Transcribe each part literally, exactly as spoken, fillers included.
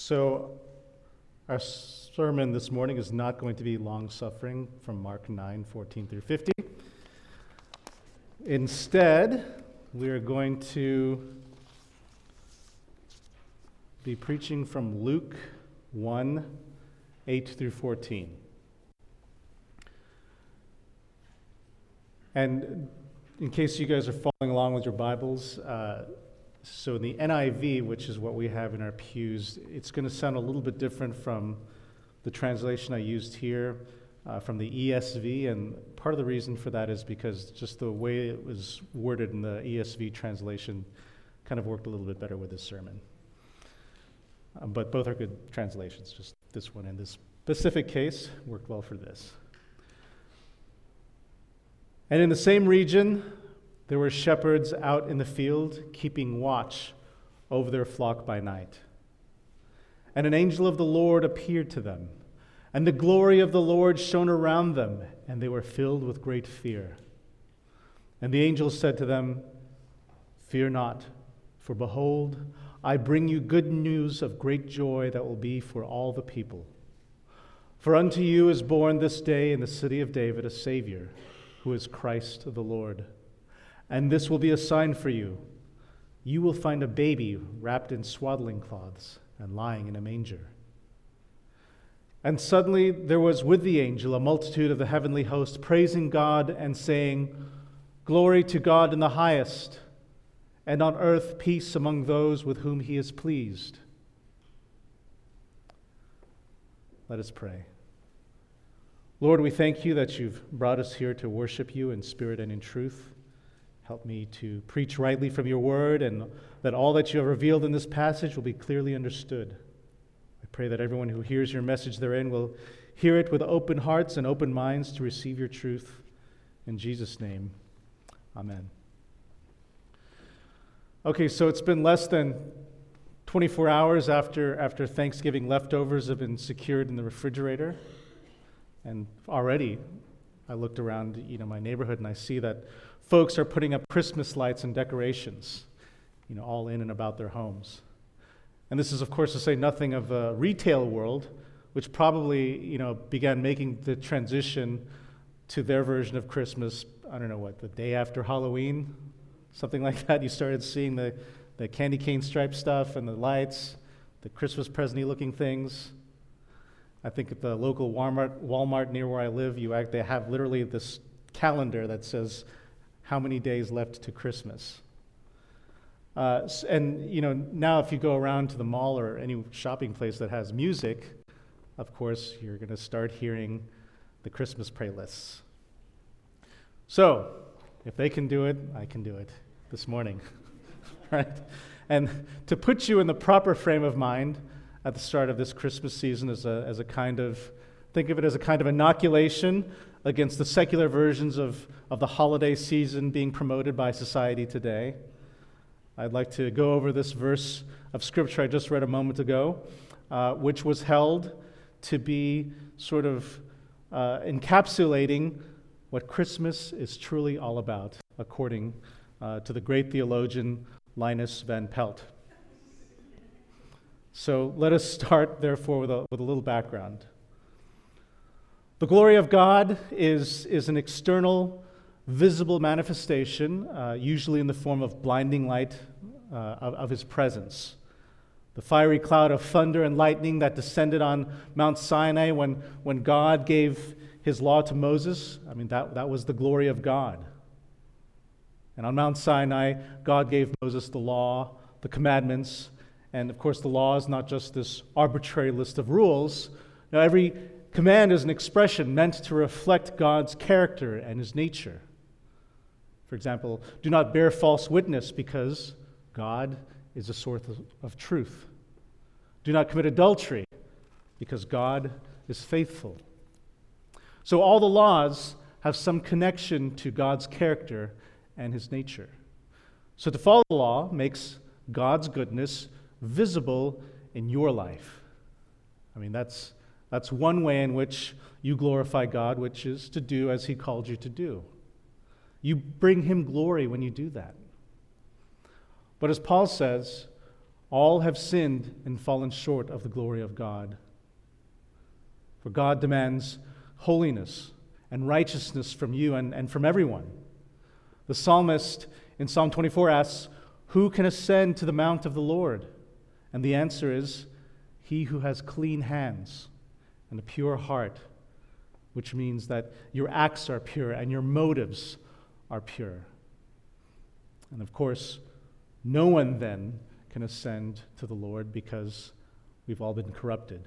So our sermon this morning is not going to be long-suffering from Mark nine, fourteen through fifty. Instead, we are going to be preaching from Luke one, eight through fourteen. And in case you guys are following along with your Bibles, uh, so in the N I V, which is what we have in our pews, it's going to sound a little bit different from the translation I used here uh, from the E S V, and part of the reason for that is because just the way it was worded in the E S V translation kind of worked a little bit better with this sermon. Um, but both are good translations, just this one in this specific case worked well for this. And in the same region, there were shepherds out in the field, keeping watch over their flock by night. And an angel of the Lord appeared to them, and the glory of the Lord shone around them, and they were filled with great fear. And the angel said to them, "Fear not, for behold, I bring you good news of great joy that will be for all the people. For unto you is born this day in the city of David a Savior, who is Christ the Lord. And this will be a sign for you. You will find a baby wrapped in swaddling cloths and lying in a manger." And suddenly there was with the angel a multitude of the heavenly host, praising God and saying, "Glory to God in the highest, and on earth peace among those with whom he is pleased." Let us pray. Lord, we thank you that you've brought us here to worship you in spirit and in truth. Help me to preach rightly from your word, and that all that you have revealed in this passage will be clearly understood. I pray that everyone who hears your message therein will hear it with open hearts and open minds to receive your truth. In Jesus' name, amen. Okay, so it's been less than twenty-four hours after, after Thanksgiving leftovers have been secured in the refrigerator. And already, I looked around, you know, my neighborhood, and I see that folks are putting up Christmas lights and decorations, you know, all in and about their homes. And this is, of course, to say nothing of the retail world, which probably, you know, began making the transition to their version of Christmas, I don't know what, the day after Halloween, something like that. You started seeing the, the candy cane stripe stuff and the lights, the Christmas present-y looking things. I think at the local Walmart, Walmart near where I live, you act, they have literally this calendar that says how many days left to Christmas. Uh, and, you know, now if you go around to the mall or any shopping place that has music, of course, you're going to start hearing the Christmas playlists. So, if they can do it, I can do it this morning, right? And to put you in the proper frame of mind at the start of this Christmas season as a, as a kind of, think of it as a kind of inoculation against the secular versions of, of the holiday season being promoted by society today. I'd like to go over this verse of Scripture I just read a moment ago, uh, which was held to be sort of uh, encapsulating what Christmas is truly all about, according uh, to the great theologian Linus Van Pelt. So let us start, therefore, with a, with a little background. The glory of God is, is an external, visible manifestation, uh, usually in the form of blinding light uh, of, of his presence. The fiery cloud of thunder and lightning that descended on Mount Sinai when, when God gave his law to Moses, I mean, that, that was the glory of God. And on Mount Sinai, God gave Moses the law, the commandments, and of course the law is not just this arbitrary list of rules. Now, every command is an expression meant to reflect God's character and his nature. For example, do not bear false witness because God is a source of truth. Do not commit adultery because God is faithful. So all the laws have some connection to God's character and his nature. So to follow the law makes God's goodness visible in your life. I mean, that's that's one way in which you glorify God, which is to do as he called you to do. You bring him glory when you do that. But as Paul says, All have sinned and fallen short of the glory of God. For God demands holiness and righteousness from you and, and from everyone. The psalmist in Psalm twenty-four asks, "Who can ascend to the mount of the Lord?" And the answer is, "He who has clean hands and a pure heart," which means that your acts are pure and your motives are pure. And of course, no one then can ascend to the Lord because we've all been corrupted.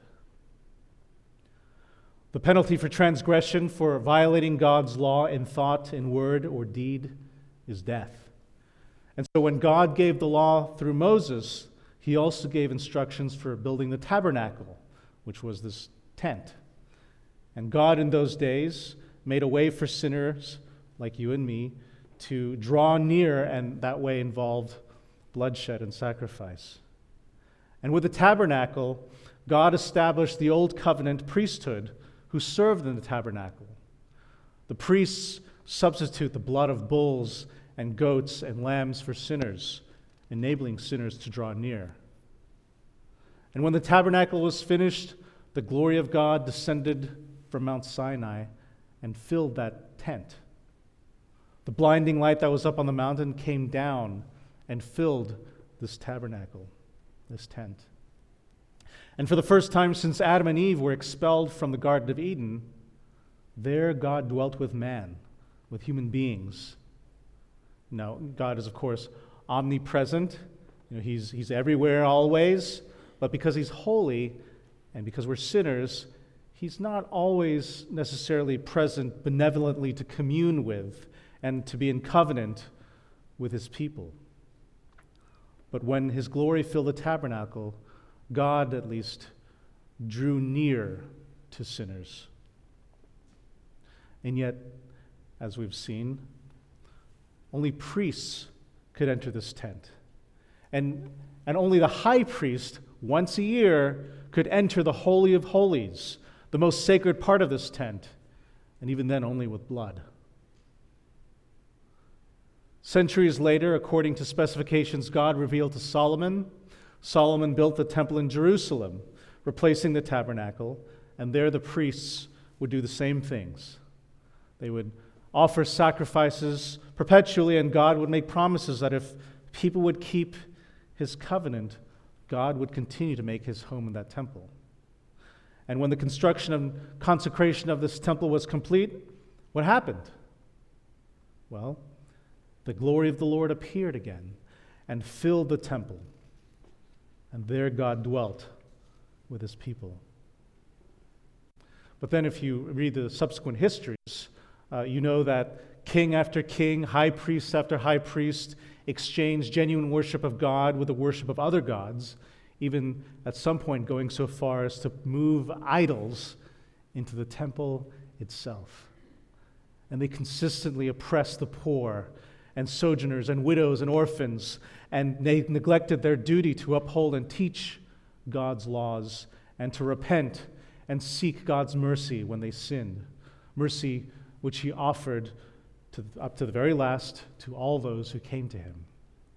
The penalty for transgression, for violating God's law in thought, in word, or deed, is death. And so when God gave the law through Moses, he also gave instructions for building the tabernacle, which was this tent. And God in those days made a way for sinners like you and me to draw near, and that way involved bloodshed and sacrifice. And with the tabernacle, God established the old covenant priesthood who served in the tabernacle. The priests substitute the blood of bulls and goats and lambs for sinners, enabling sinners to draw near. And when the tabernacle was finished, the glory of God descended from Mount Sinai and filled that tent. The blinding light that was up on the mountain came down and filled this tabernacle, this tent. And for the first time since Adam and Eve were expelled from the Garden of Eden, there God dwelt with man, with human beings. Now, God is, of course, omnipresent. You know, he's, he's everywhere always, but because he's holy and because we're sinners, he's not always necessarily present benevolently to commune with and to be in covenant with his people. But when his glory filled the tabernacle, God, at least, drew near to sinners. And yet, as we've seen, only priests could enter this tent. And, and only the high priest, once a year, could enter the Holy of Holies, the most sacred part of this tent, and even then only with blood. Centuries later, according to specifications God revealed to Solomon, Solomon built the temple in Jerusalem, replacing the tabernacle, and there the priests would do the same things. They would offer sacrifices perpetually, and God would make promises that if people would keep his covenant, God would continue to make his home in that temple. And when the construction and consecration of this temple was complete, what happened? Well, the glory of the Lord appeared again and filled the temple. And there God dwelt with his people. But then if you read the subsequent histories, uh, you know that king after king, high priest after high priest exchanged genuine worship of God with the worship of other gods, even at some point going so far as to move idols into the temple itself. And they consistently oppressed the poor and sojourners and widows and orphans, and they neglected their duty to uphold and teach God's laws and to repent and seek God's mercy when they sinned, mercy which he offered to, up to the very last to all those who came to him.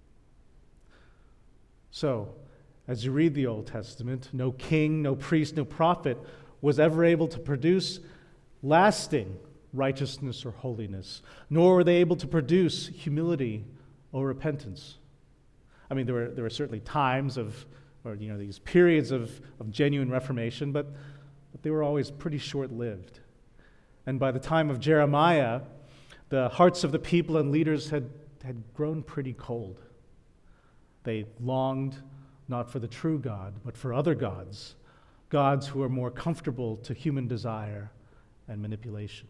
So, as you read the Old Testament, no king, no priest, no prophet was ever able to produce lasting righteousness or holiness, nor were they able to produce humility or repentance. I mean, there were there were certainly times of, or you know, these periods of, of genuine reformation, but, but they were always pretty short-lived. And by the time of Jeremiah, the hearts of the people and leaders had, had grown pretty cold. They longed not for the true God, but for other gods, gods who are more comfortable to human desire and manipulation.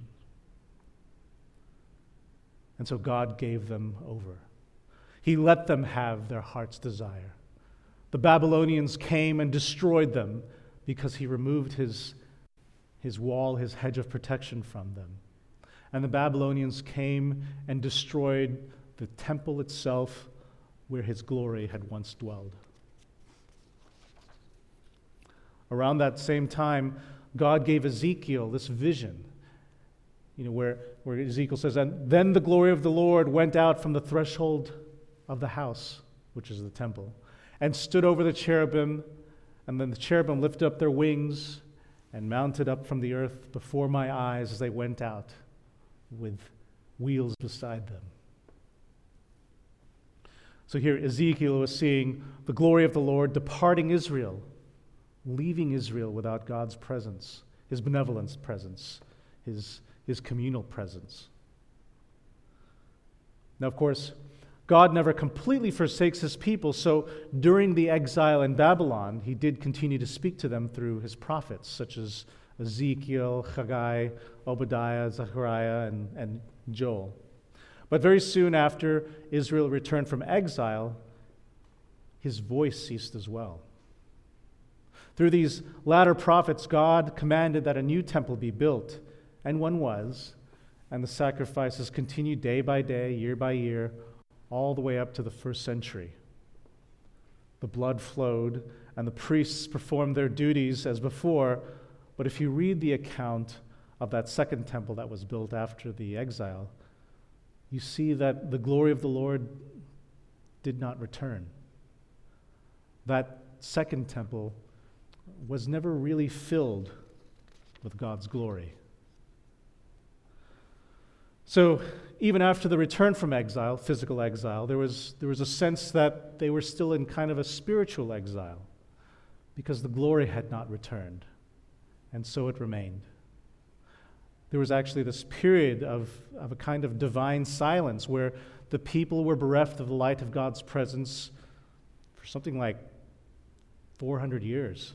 And so God gave them over. He let them have their heart's desire. The Babylonians came and destroyed them because he removed his, his wall, his hedge of protection from them. And the Babylonians came and destroyed the temple itself where his glory had once dwelled. Around that same time, God gave Ezekiel this vision, you know, where, where Ezekiel says, "And then the glory of the Lord went out from the threshold of the house," which is the temple, and stood over the cherubim, and then the cherubim lifted up their wings and mounted up from the earth before my eyes as they went out with wheels beside them. So here Ezekiel was seeing the glory of the Lord departing Israel, leaving Israel without God's presence, his benevolent presence, his, his communal presence. Now, of course, God never completely forsakes his people, so during the exile in Babylon, he did continue to speak to them through his prophets, such as Ezekiel, Haggai, Obadiah, Zechariah, and, and Joel. But very soon after Israel returned from exile, his voice ceased as well. Through these latter prophets, God commanded that a new temple be built, and one was, and the sacrifices continued day by day, year by year, all the way up to the first century. The blood flowed, and the priests performed their duties as before, but if you read the account of that second temple that was built after the exile, you see that the glory of the Lord did not return. That second temple was never really filled with God's glory. So even after the return from exile, physical exile, there was, there was a sense that they were still in kind of a spiritual exile because the glory had not returned, and so it remained. There was actually this period of, of a kind of divine silence where the people were bereft of the light of God's presence for something like four hundred years.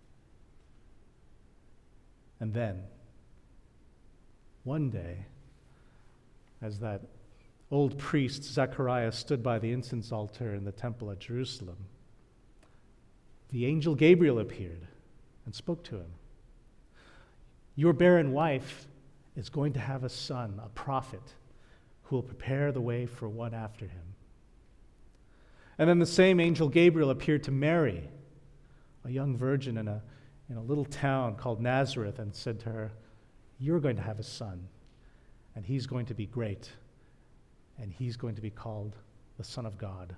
And then, one day, as that old priest Zechariah stood by the incense altar in the temple at Jerusalem, the angel Gabriel appeared and spoke to him. Your barren wife is going to have a son, a prophet, who will prepare the way for one after him. And then the same angel Gabriel appeared to Mary, a young virgin in a, in a little town called Nazareth, and said to her, you're going to have a son, and he's going to be great, and he's going to be called the Son of God.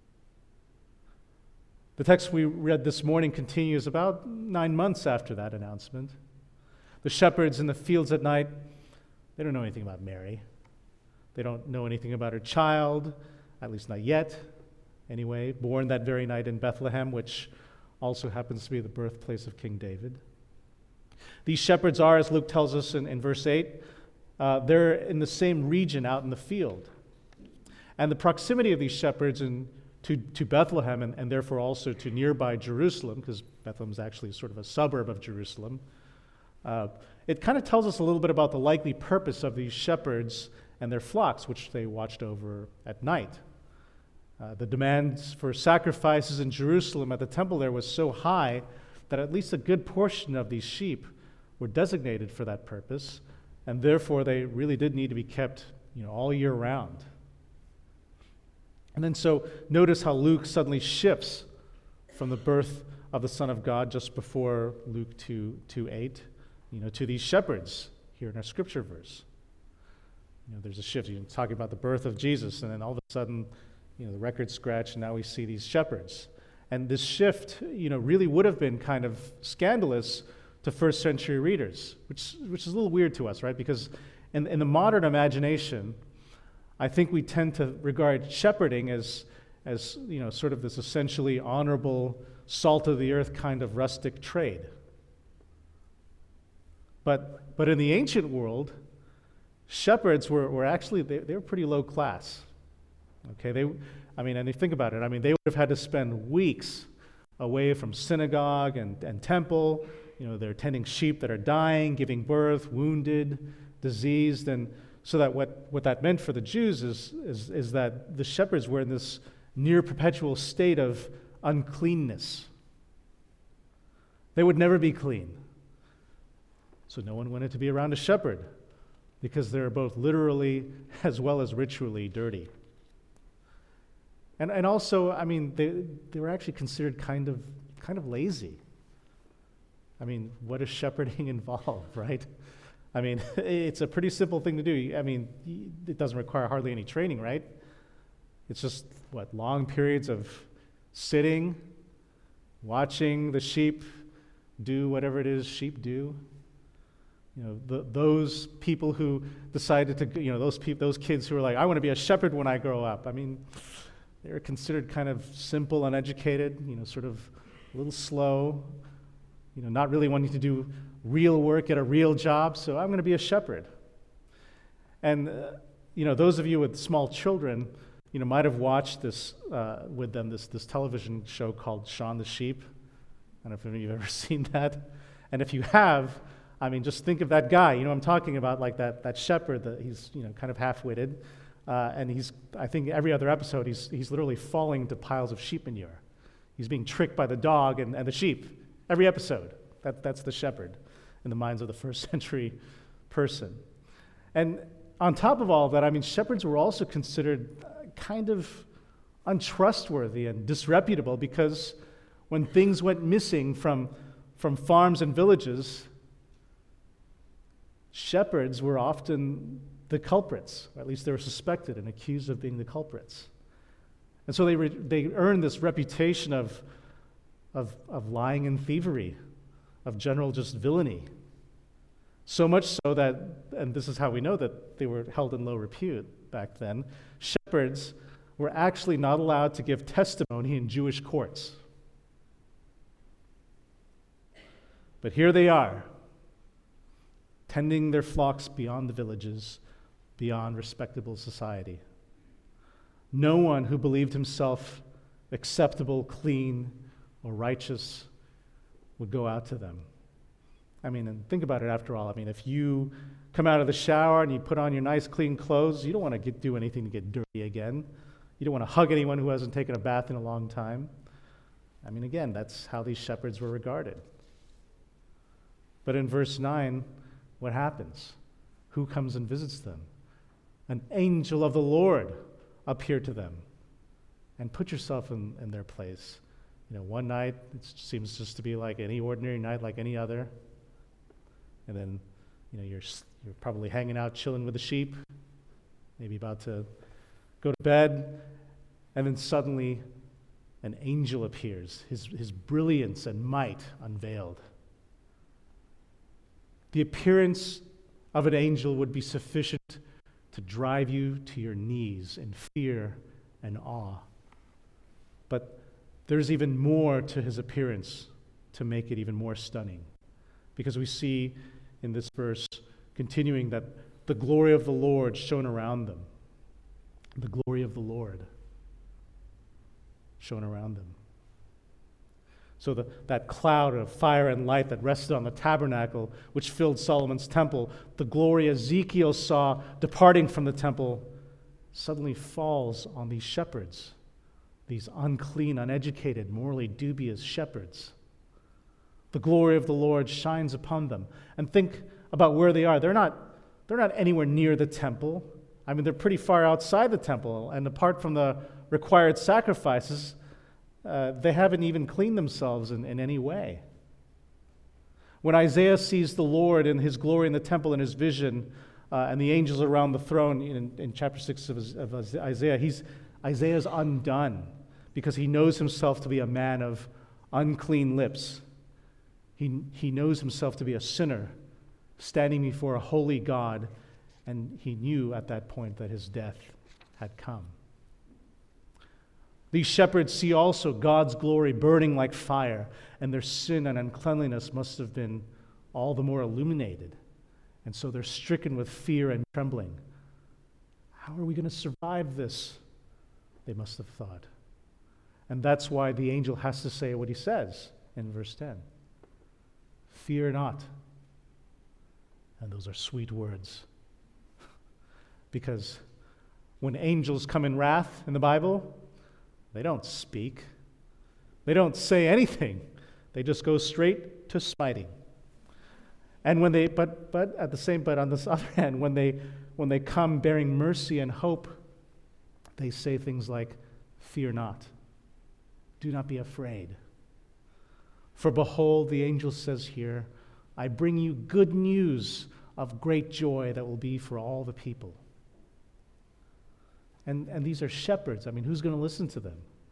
The text we read this morning continues about nine months after that announcement. The shepherds in the fields at night, they don't know anything about Mary. They don't know anything about her child, at least not yet, anyway, born that very night in Bethlehem, which also happens to be the birthplace of King David. These shepherds are, as Luke tells us in, in verse eight, uh, they're in the same region out in the field. And the proximity of these shepherds in, to, to Bethlehem, and, and therefore also to nearby Jerusalem, because Bethlehem is actually sort of a suburb of Jerusalem, uh, it kind of tells us a little bit about the likely purpose of these shepherds and their flocks, which they watched over at night. Uh, the demands for sacrifices in Jerusalem at the temple there was so high that at least a good portion of these sheep were designated for that purpose, and therefore they really did need to be kept, you know, all year round. And then so notice how Luke suddenly shifts from the birth of the Son of God just before Luke two eight, you know, to these shepherds here in our scripture verse. You know, there's a shift. You're talking about the birth of Jesus, and then all of a sudden, you know, the record scratch, and now we see these shepherds. And this shift, you know, really would have been kind of scandalous to first century readers, which which is a little weird to us, right? Because in, in the modern imagination, I think we tend to regard shepherding as, as, you know, sort of this essentially honorable, salt of the earth kind of rustic trade. But but in the ancient world, shepherds were, were actually, they, they were pretty low class. Okay, they, I mean, and you think about it, I mean, they would have had to spend weeks away from synagogue and, and temple. You know, they're tending sheep that are dying, giving birth, wounded, diseased, and so that what, what that meant for the Jews is, is, is that the shepherds were in this near perpetual state of uncleanness. They would never be clean. So no one wanted to be around a shepherd because they're both literally as well as ritually dirty. And and also, I mean, they they were actually considered kind of kind of lazy. I mean, what does shepherding involve, right? I mean, it's a pretty simple thing to do. I mean, it doesn't require hardly any training, right? It's just, what, long periods of sitting, watching the sheep do whatever it is sheep do. You know, the, those people who decided to, you know, those people, those kids who were like, I want to be a shepherd when I grow up. I mean, they were considered kind of simple, uneducated, you know, sort of a little slow, you know, not really wanting to do real work at a real job, so I'm going to be a shepherd. And, uh, you know, those of you with small children, you know, might have watched this uh, with them, this, this television show called Shaun the Sheep. I don't know if any of you have ever seen that. And if you have, I mean, just think of that guy, you know I'm talking about, like that, that shepherd that he's, you know, kind of half-witted. Uh, and he's, I think every other episode, he's, he's literally falling into piles of sheep manure. He's being tricked by the dog and, and the sheep. Every episode. That, that's the shepherd in the minds of the first century person. And on top of all of that, I mean, shepherds were also considered kind of untrustworthy and disreputable, because when things went missing from, from farms and villages, shepherds were often the culprits, or at least they were suspected and accused of being the culprits. And so they re- they earned this reputation of, of, of lying and thievery, of general just villainy. So much so that, and this is how we know that they were held in low repute back then, shepherds were actually not allowed to give testimony in Jewish courts. But here they are, tending their flocks beyond the villages, beyond respectable society. No one who believed himself acceptable, clean, or righteous would go out to them. I mean, and think about it after all. I mean, if you come out of the shower and you put on your nice, clean clothes, you don't want to get, do anything to get dirty again. You don't want to hug anyone who hasn't taken a bath in a long time. I mean, again, that's how these shepherds were regarded. But in verse nine, what happens? Who comes and visits them? An angel of the Lord appeared to them. And put yourself in, in their place. You know, one night, it seems just to be like any ordinary night, like any other. And then, you know, you're you're probably hanging out, chilling with the sheep, maybe about to go to bed, and then suddenly an angel appears, his, his brilliance and might unveiled. The appearance of an angel would be sufficient to drive you to your knees in fear and awe. But there's even more to his appearance to make it even more stunning. Because we see in this verse, continuing, that the glory of the Lord shone around them. The glory of the Lord shone around them. So the, that cloud of fire and light that rested on the tabernacle, which filled Solomon's temple, the glory Ezekiel saw departing from the temple, suddenly falls on these shepherds, these unclean, uneducated, morally dubious shepherds. The glory of the Lord shines upon them. And think about where they are. They're not, they're not anywhere near the temple. I mean, they're pretty far outside the temple, and apart from the required sacrifices, Uh, they haven't even cleaned themselves in, in any way. When Isaiah sees the Lord in his glory in the temple in his vision, uh, and the angels around the throne in, in chapter six of, of Isaiah, he's, Isaiah's undone because he knows himself to be a man of unclean lips. He, he knows himself to be a sinner standing before a holy God, and he knew at that point that his death had come. These shepherds see also God's glory burning like fire, and their sin and uncleanliness must have been all the more illuminated. And so they're stricken with fear and trembling. How are we going to survive this? They must have thought. And that's why the angel has to say what he says in verse ten. Fear not. And those are sweet words. Because when angels come in wrath in the Bible, they don't speak. They don't say anything. They just go straight to smiting. And when they, but but at the same, but on this other hand, when they when they come bearing mercy and hope, they say things like, "Fear not. Do not be afraid. For behold," the angel says here, "I bring you good news of great joy that will be for all the people." And, and these are shepherds. I mean, who's going to listen to them?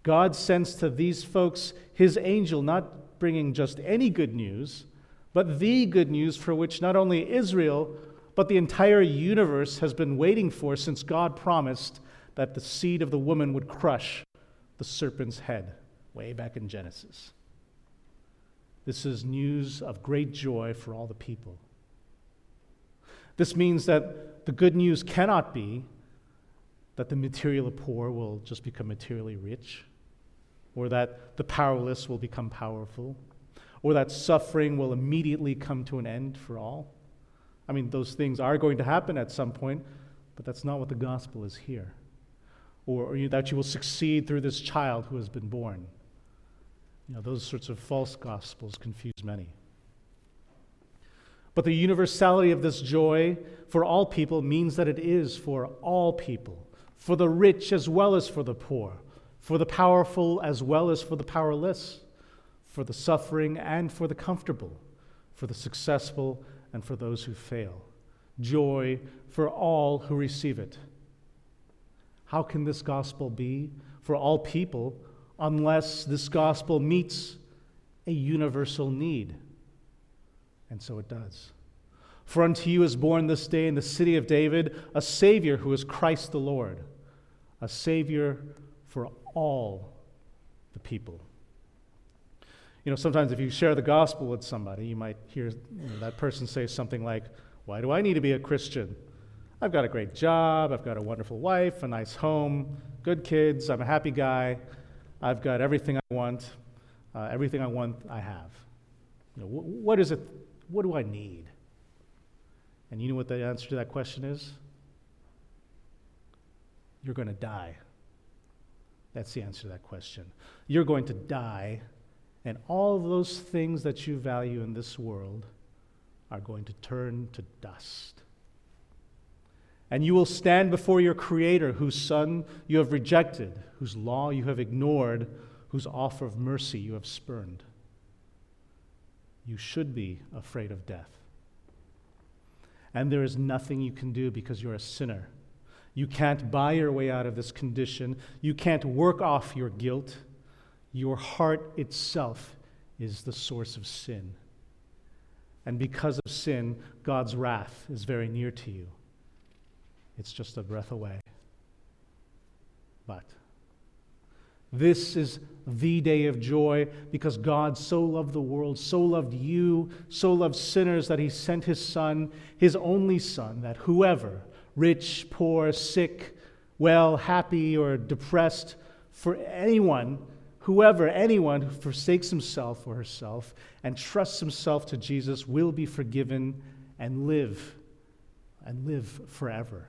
God sends to these folks his angel, not bringing just any good news, but the good news for which not only Israel, but the entire universe has been waiting for since God promised that the seed of the woman would crush the serpent's head, way back in Genesis. This is news of great joy for all the people. This means that the good news cannot be that the materially poor will just become materially rich, or that the powerless will become powerful, or that suffering will immediately come to an end for all. I mean, those things are going to happen at some point, but that's not what the gospel is here. Or, or you, that you will succeed through this child who has been born. You know, those sorts of false gospels confuse many. But the universality of this joy for all people means that it is for all people, for the rich as well as for the poor, for the powerful as well as for the powerless, for the suffering and for the comfortable, for the successful and for those who fail. Joy for all who receive it. How can this gospel be for all people unless this gospel meets a universal need? And so it does. For unto you is born this day in the city of David a Savior who is Christ the Lord, a Savior for all the people. You know, sometimes if you share the gospel with somebody, you might hear you know, that person say something like, "Why do I need to be a Christian? I've got a great job, I've got a wonderful wife, a nice home, good kids, I'm a happy guy, I've got everything I want, uh, everything I want I have. You know, wh- what is it, what do I need?" And you know what the answer to that question is? You're going to die. That's the answer to that question. You're going to die, and all of those things that you value in this world are going to turn to dust. And you will stand before your Creator, whose Son you have rejected, whose law you have ignored, whose offer of mercy you have spurned. You should be afraid of death. And there is nothing you can do because you're a sinner. You can't buy your way out of this condition. You can't work off your guilt. Your heart itself is the source of sin. And because of sin, God's wrath is very near to you. It's just a breath away. But this is the day of joy because God so loved the world, so loved you, so loved sinners that he sent his Son, his only Son, that whoever, rich, poor, sick, well, happy, or depressed, for anyone, whoever, anyone who forsakes himself or herself and trusts himself to Jesus will be forgiven and live, and live forever.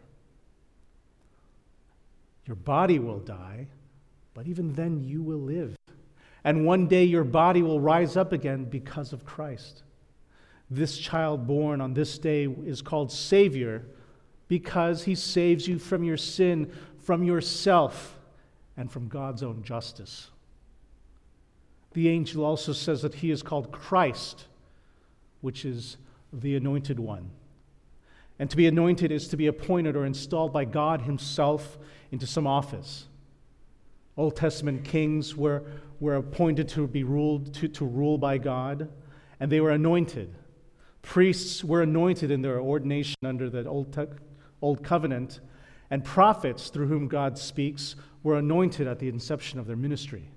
Your body will die, but even then you will live. And one day your body will rise up again because of Christ. This child born on this day is called Savior because he saves you from your sin, from yourself, and from God's own justice. The angel also says that he is called Christ, which is the Anointed One. And to be anointed is to be appointed or installed by God himself into some office. Old Testament kings were, were appointed to be ruled to, to rule by God, and they were anointed. Priests were anointed in their ordination under the Old, te- Old Covenant, and prophets, through whom God speaks, were anointed at the inception of their ministry.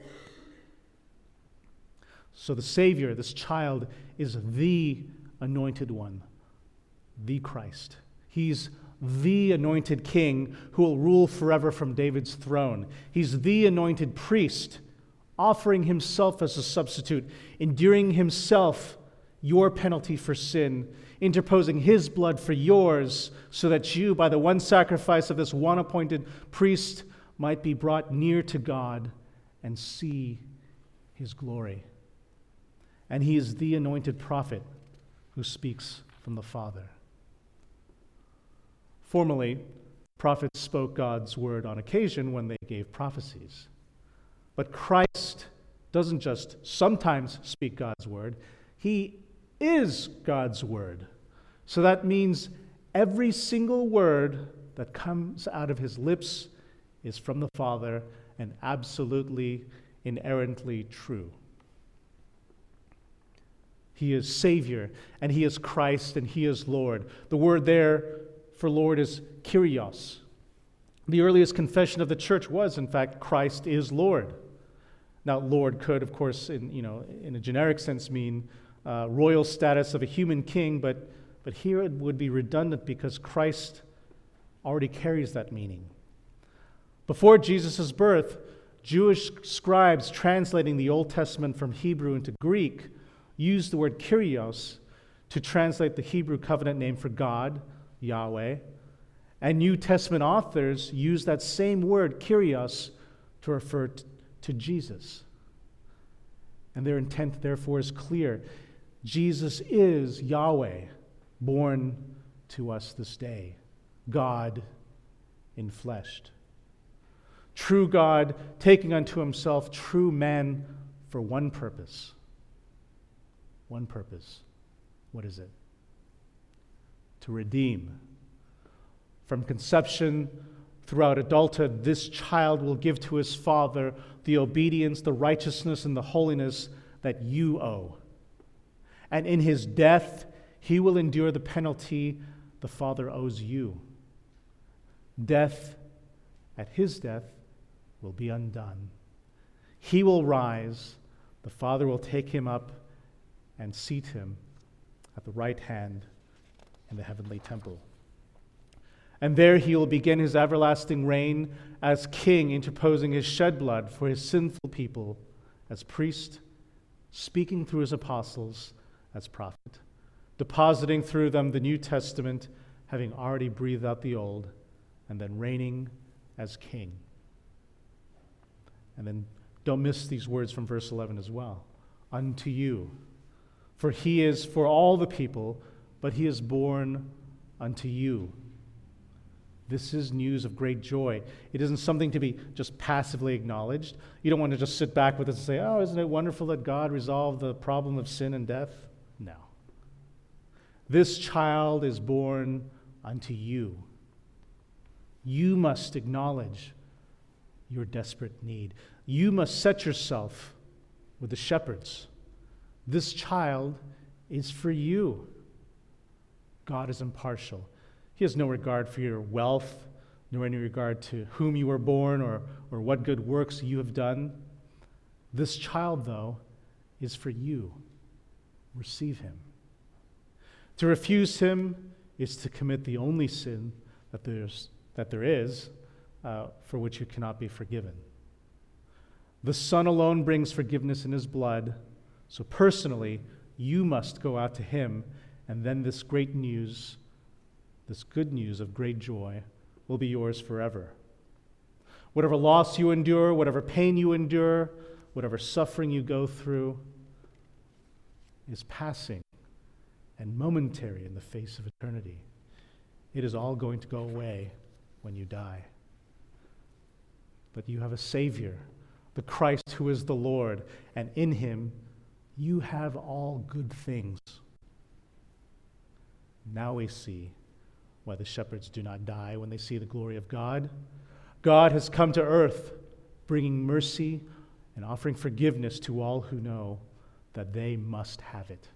So the Savior, this child, is the Anointed One, the Christ. He's the anointed king who will rule forever from David's throne. He's the anointed priest, offering himself as a substitute, enduring himself your penalty for sin, interposing his blood for yours, so that you, by the one sacrifice of this one appointed priest, might be brought near to God and see his glory. And he is the anointed prophet who speaks from the Father. Formerly, prophets spoke God's word on occasion when they gave prophecies. But Christ doesn't just sometimes speak God's word. He is God's word. So that means every single word that comes out of his lips is from the Father, and absolutely, inerrantly true. He is Savior, and He is Christ, and He is Lord. The word there for Lord is Kyrios. The earliest confession of the church was, in fact, Christ is Lord. Now, Lord could, of course, in you know, in a generic sense, mean uh, royal status of a human king, but but here it would be redundant because Christ already carries that meaning. Before Jesus' birth, Jewish scribes translating the Old Testament from Hebrew into Greek used the word Kyrios to translate the Hebrew covenant name for God, Yahweh, and New Testament authors use that same word, Kyrios, to refer t- to Jesus. And their intent, therefore, is clear. Jesus is Yahweh, born to us this day, God enfleshed. True God, taking unto Himself true man for one purpose. One purpose. What is it? To redeem. From conception throughout adulthood, this child will give to his father the obedience, the righteousness, and the holiness that you owe. And in his death, he will endure the penalty the Father owes you. Death, at his death, will be undone. He will rise, the Father will take him up and seat him at the right hand in the heavenly temple. And there he will begin his everlasting reign as king, interposing his shed blood for his sinful people, as priest, speaking through his apostles as prophet, depositing through them the New Testament, having already breathed out the Old, and then reigning as king. And then don't miss these words from verse eleven as well. Unto you. For he is for all the people, but he is born unto you. This is news of great joy. It isn't something to be just passively acknowledged. You don't want to just sit back with it and say, oh, isn't it wonderful that God resolved the problem of sin and death? No. This child is born unto you. You must acknowledge your desperate need. You must set yourself with the shepherds. This child is for you. God is impartial. He has no regard for your wealth, nor any regard to whom you were born or, or what good works you have done. This child, though, is for you. Receive him. To refuse him is to commit the only sin that there's that there is, uh, for which you cannot be forgiven. The Son alone brings forgiveness in his blood, so personally, you must go out to him, and then this great news, this good news of great joy, will be yours forever. Whatever loss you endure, whatever pain you endure, whatever suffering you go through, is passing and momentary in the face of eternity. It is all going to go away when you die. But you have a Savior, the Christ who is the Lord, and in him you have all good things. Now we see why the shepherds do not die when they see the glory of God. God has come to earth, bringing mercy and offering forgiveness to all who know that they must have it.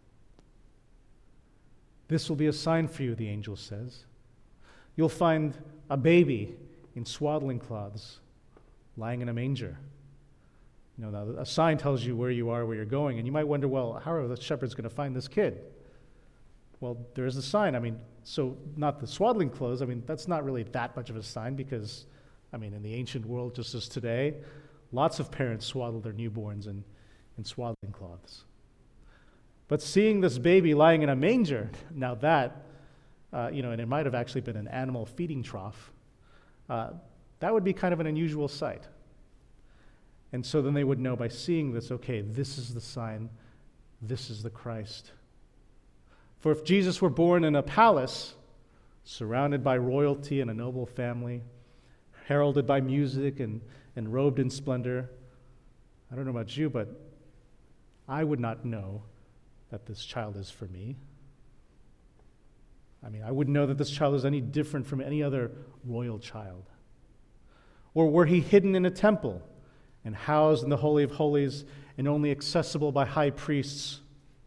This will be a sign for you, the angel says. You'll find a baby in swaddling cloths lying in a manger. You know, now a sign tells you where you are, where you're going, and you might wonder, well, how are the shepherds going to find this kid? Well, there is a sign. I mean, so not the swaddling clothes. I mean, that's not really that much of a sign because, I mean, in the ancient world, just as today, lots of parents swaddle their newborns in, in swaddling cloths. But seeing this baby lying in a manger, now that, uh, you know, and it might have actually been an animal feeding trough, uh, that would be kind of an unusual sight. And so then they would know by seeing this, okay, this is the sign, this is the Christ. For if Jesus were born in a palace, surrounded by royalty and a noble family, heralded by music and, and robed in splendor, I don't know about you, but I would not know that this child is for me. I mean, I wouldn't know that this child is any different from any other royal child. Or were he hidden in a temple, and housed in the Holy of Holies and only accessible by high priests.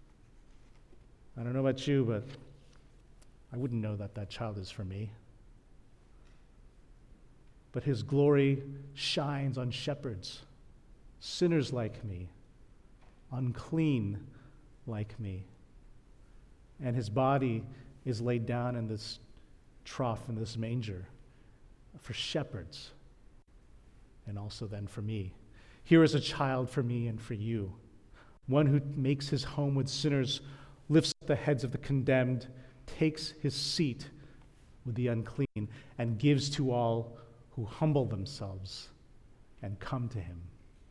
I don't know about you, but I wouldn't know that that child is for me. But his glory shines on shepherds, sinners like me, unclean like me. And his body is laid down in this trough, in this manger, for shepherds, and also then for me. Here is a child for me and for you, one who makes his home with sinners, lifts up the heads of the condemned, takes his seat with the unclean, and gives to all who humble themselves and come to him.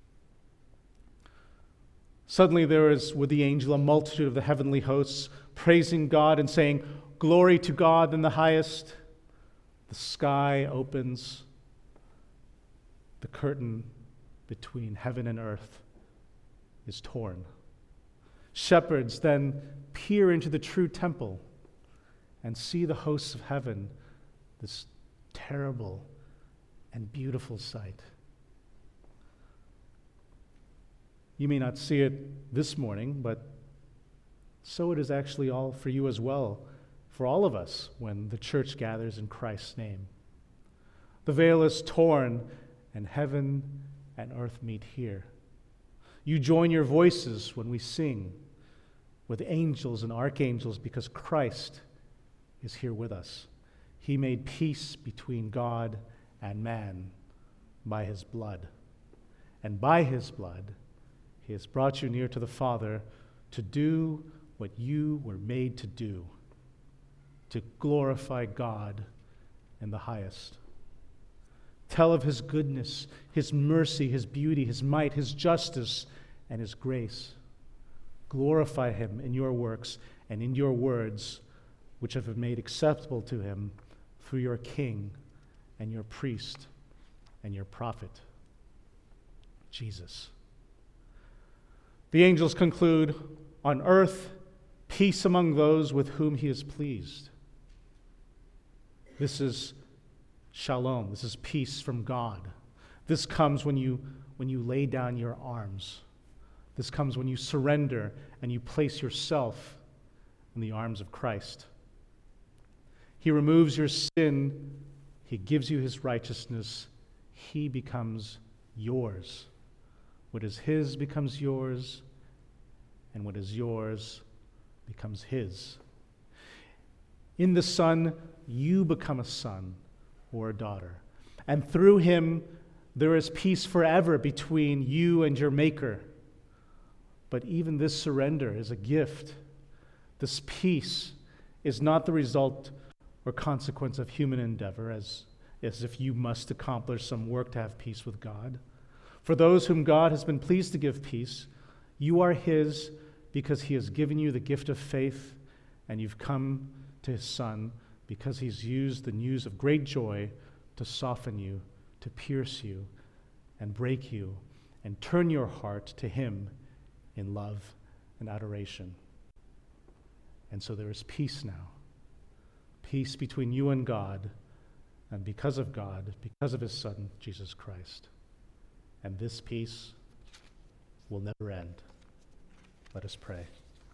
Suddenly there is with the angel a multitude of the heavenly hosts, praising God and saying, "Glory to God in the highest." The sky opens, the curtain between heaven and earth is torn. Shepherds then peer into the true temple and see the hosts of heaven, this terrible and beautiful sight. You may not see it this morning, but so it is actually all for you as well, for all of us when the church gathers in Christ's name. The veil is torn, and heaven and earth meet here. You join your voices when we sing with angels and archangels because Christ is here with us. He made peace between God and man by his blood. And by his blood, he has brought you near to the Father to do what you were made to do, to glorify God in the highest. Tell of his goodness, his mercy, his beauty, his might, his justice, and his grace. Glorify him in your works and in your words, which have been made acceptable to him through your King and your priest and your prophet, Jesus. The angels conclude, on earth, peace among those with whom he is pleased. This is shalom. This is peace from God. This comes when you, when you lay down your arms. This comes when you surrender and you place yourself in the arms of Christ. He removes your sin. He gives you his righteousness. He becomes yours. What is his becomes yours, and what is yours becomes his. In the Son, you become a son or a daughter. And through him, there is peace forever between you and your Maker. But even this surrender is a gift. This peace is not the result or consequence of human endeavor, as, as if you must accomplish some work to have peace with God. For those whom God has been pleased to give peace, you are his because he has given you the gift of faith, and you've come to his Son because he's used the news of great joy to soften you, to pierce you, and break you, and turn your heart to him in love and adoration. And so there is peace now. Peace between you and God, and because of God, because of his Son, Jesus Christ. And this peace will never end. Let us pray.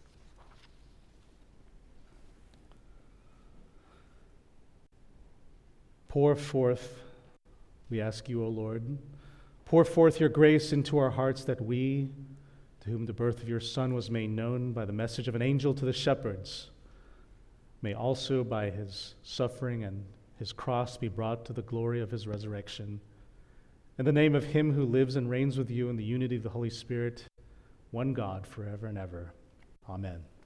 Pour forth, we ask you, O Lord, pour forth your grace into our hearts that we, to whom the birth of your Son was made known by the message of an angel to the shepherds, may also by his suffering and his cross be brought to the glory of his resurrection. In the name of him who lives and reigns with you in the unity of the Holy Spirit, one God, forever and ever. Amen.